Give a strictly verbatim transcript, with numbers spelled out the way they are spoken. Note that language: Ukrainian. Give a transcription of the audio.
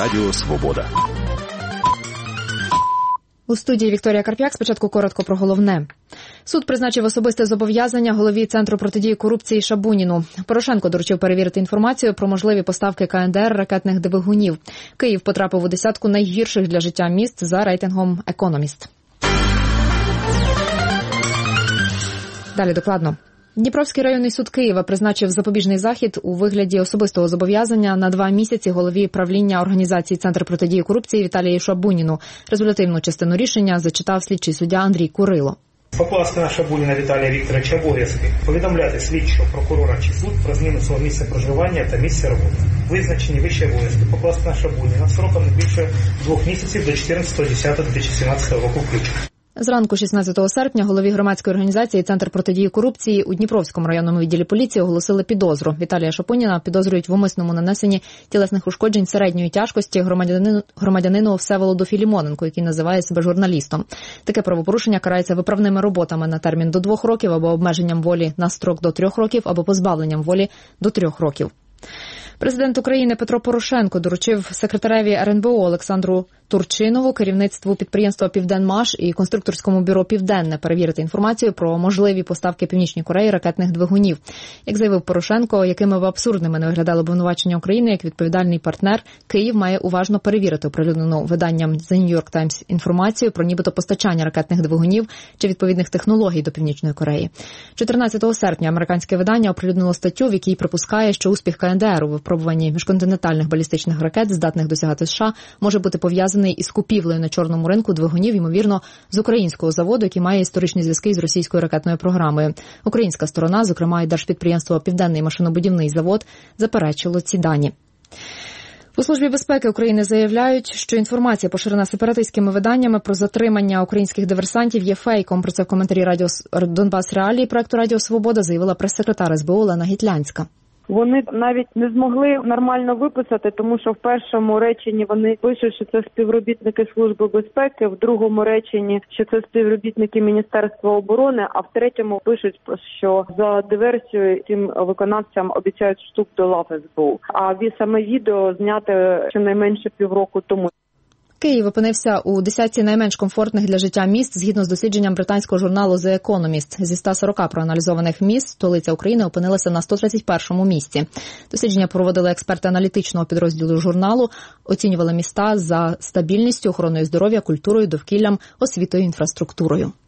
Радіо Свобода. У студії Вікторія Карп'як. Спочатку коротко про головне. Суд призначив особисте зобов'язання голові Центру протидії корупції Шабуніну. Порошенко доручив перевірити інформацію про можливі поставки ка ен де ер ракетних двигунів. Київ потрапив у десятку найгірших для життя міст за рейтингом «Економіст». Далі докладно. Дніпровський районний суд Києва призначив запобіжний захід у вигляді особистого зобов'язання на два місяці голові правління організації «Центр протидії корупції» Віталію Шабуніну. Результативну частину рішення зачитав слідчий суддя Андрій Курило. Покласти на Шабуніна Віталія Вікторовича обов'язки повідомляти слідчого, прокурора чи суд про зміну свого місця проживання та місця роботи. Визначені вищі обов'язки покласти на Шабуніна сроком не більше двох місяців до чотирнадцятого десятого дві тисячі сімнадцятого року включно. Зранку шістнадцятого серпня голові громадської організації «Центр протидії корупції» у Дніпровському районному відділі поліції оголосили підозру. Віталія Шабуніна підозрюють в умисному нанесенні тілесних ушкоджень середньої тяжкості громадянину, громадянину Всеволоду Філімоненку, який називає себе журналістом. Таке правопорушення карається виправними роботами на термін до двох років або обмеженням волі на строк до трьох років або позбавленням волі до трьох років. Президент України Петро Порошенко доручив секретареві ер ен бе о Олександру Турчинову, керівництву підприємства «Південмаш» і конструкторському бюро «Південне» перевірити інформацію про можливі поставки Північній Кореї ракетних двигунів. Як заявив Порошенко, якими б абсурдними не виглядали обвинувачення України як відповідальний партнер, Київ має уважно перевірити оприлюднену виданням The New York Times інформацію про нібито постачання ракетних двигунів чи відповідних технологій до Північної Кореї. чотирнадцятого серпня американське видання оприлюднило статтю, в якій припускає, що успіх ка ен де ер у випробуванні міжконтинентальних балістичних ракет, здатних досягати США, може бути пов'язаний із купівлею на чорному ринку двигунів, ймовірно, з українського заводу, який має історичні зв'язки з російською ракетною програмою. Українська сторона, зокрема і держпідприємство «Південний машинобудівний завод», заперечило ці дані. У Службі безпеки України заявляють, що інформація, поширена сепаратистськими виданнями про затримання українських диверсантів, є фейком. Про це в коментарі радіо «Донбас Реалії» проекту «Радіо Свобода» заявила прес-секретар ес бе о Олена Гітлянська. Вони навіть не змогли нормально виписати, тому що в першому реченні вони пишуть, що це співробітники Служби безпеки, в другому реченні, що це співробітники Міністерства оборони, а в третьому пишуть, що за диверсію цим виконавцям обіцяють вступ до лав ес бе о. А саме відео зняте щонайменше півроку тому. Київ опинився у десятці найменш комфортних для життя міст згідно з дослідженням британського журналу The Economist. Зі ста сорока проаналізованих міст столиця України опинилася на сто тридцять першому місці. Дослідження проводили експерти аналітичного підрозділу журналу, оцінювали міста за стабільністю, охороною здоров'я, культурою, довкіллям, освітою, інфраструктурою.